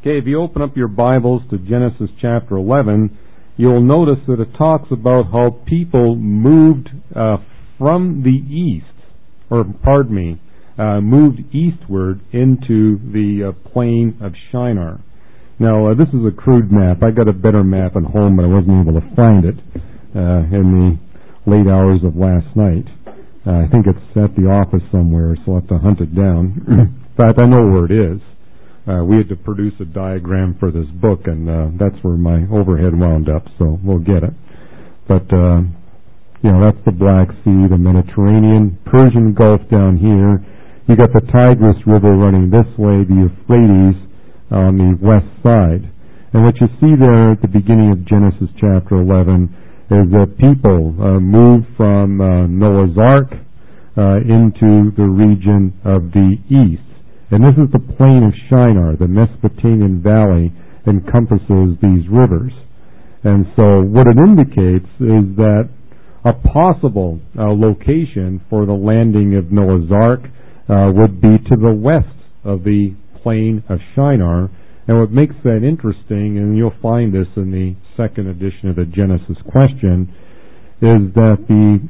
Okay, if you open up your Bibles to Genesis chapter 11, you'll notice that it talks about how people moved from the east, moved eastward into the plain of Shinar. Now, this is a crude map. I got a better map at home, but I wasn't able to find it in the late hours of last night. I think it's at the office somewhere, so I'll have to hunt it down. In fact, I know where it is. We had to produce a diagram for this book, and that's where my overhead wound up, so we'll get it. But, that's the Black Sea, the Mediterranean, Persian Gulf down here. You got the Tigris River running this way, the Euphrates on the west side. And what you see there at the beginning of Genesis chapter 11 is that people moved from Noah's Ark into the region of the east. And this is the plain of Shinar. The Mesopotamian valley encompasses these rivers. And so what it indicates is that a possible location for the landing of Noah's Ark would be to the west of the plain of Shinar. And what makes that interesting, and you'll find this in the second edition of the Genesis question, is that the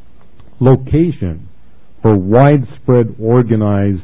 location for widespread organized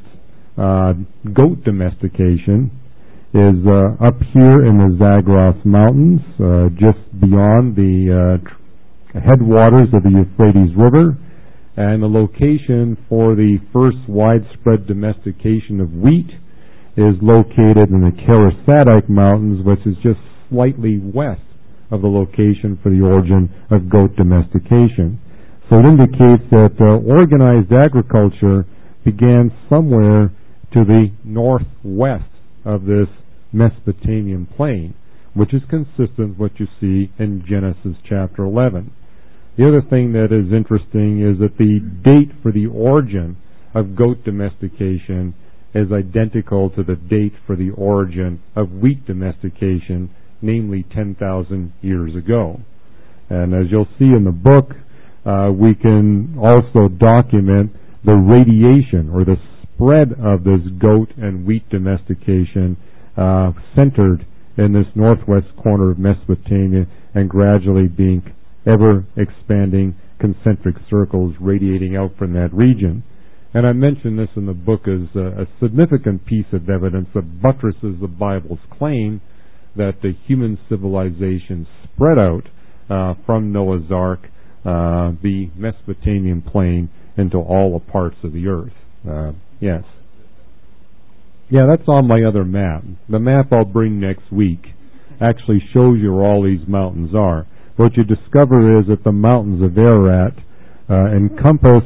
goat domestication is up here in the Zagros Mountains, just beyond the headwaters of the Euphrates River, and the location for the first widespread domestication of wheat is located in the Karasadike Mountains, which is just slightly west of the location for the origin of goat domestication. So it indicates that organized agriculture began somewhere to the northwest of this Mesopotamian plain, which is consistent with what you see in Genesis chapter 11. The other thing that is interesting is that the date for the origin of goat domestication is identical to the date for the origin of wheat domestication, namely 10,000 years ago. And as you'll see in the book, we can also document the radiation or the spread of this goat and wheat domestication centered in this northwest corner of Mesopotamia and gradually being ever expanding concentric circles radiating out from that region. And I mention this in the book as a significant piece of evidence that buttresses the Bible's claim that the human civilization spread out from Noah's Ark, the Mesopotamian plain, into all the parts of the earth. Yes. Yeah, that's on my other map. The map I'll bring next week actually shows you where all these mountains are. What you discover is that the mountains of Ararat encompass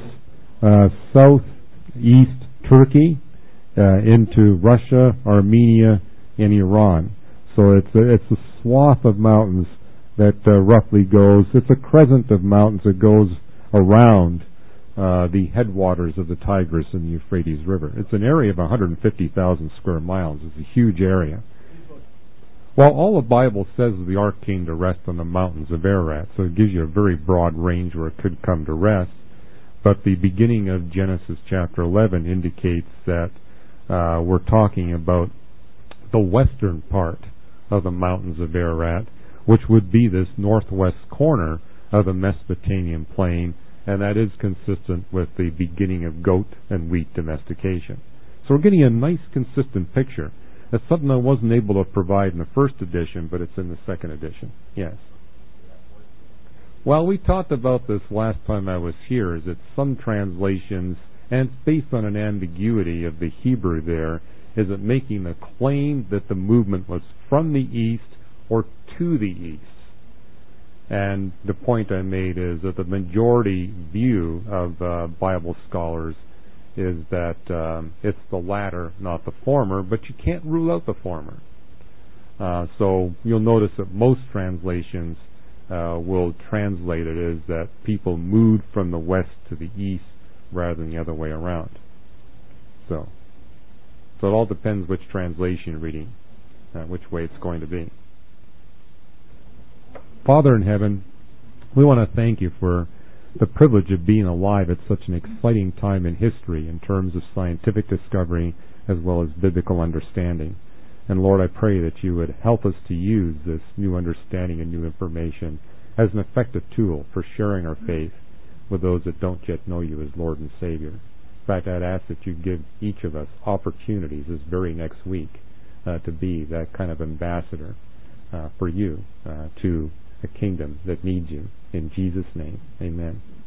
southeast Turkey into Russia, Armenia, and Iran. So it's a swath of mountains that roughly goes, it's a crescent of mountains that goes around the headwaters of the Tigris and the Euphrates River. It's an area of 150,000 square miles. It's a huge area. Well, all the Bible says is the ark came to rest on the mountains of Ararat, so it gives you a very broad range where it could come to rest. But the beginning of Genesis chapter 11 indicates that we're talking about the western part of the mountains of Ararat, which would be this northwest corner of the Mesopotamian plain, and that is consistent with the beginning of goat and wheat domestication. So we're getting a nice consistent picture. That's something I wasn't able to provide in the first edition, but it's in the second edition. Yes. Well, we talked about this last time I was here, is that some translations, and it's based on an ambiguity of the Hebrew there, is it making the claim that the movement was from the east or to the east. And the point I made is that the majority view of Bible scholars is that it's the latter, not the former, but you can't rule out the former. So you'll notice that most translations will translate it as that people moved from the west to the east rather than the other way around. So it all depends which translation you're reading, which way it's going to be. Father in heaven, we want to thank you for the privilege of being alive at such an exciting time in history in terms of scientific discovery as well as biblical understanding. And Lord, I pray that you would help us to use this new understanding and new information as an effective tool for sharing our faith with those that don't yet know you as Lord and Savior. In fact, I'd ask that you give each of us opportunities this very next week to be that kind of ambassador for you to a kingdom that needs you. In Jesus' name, amen.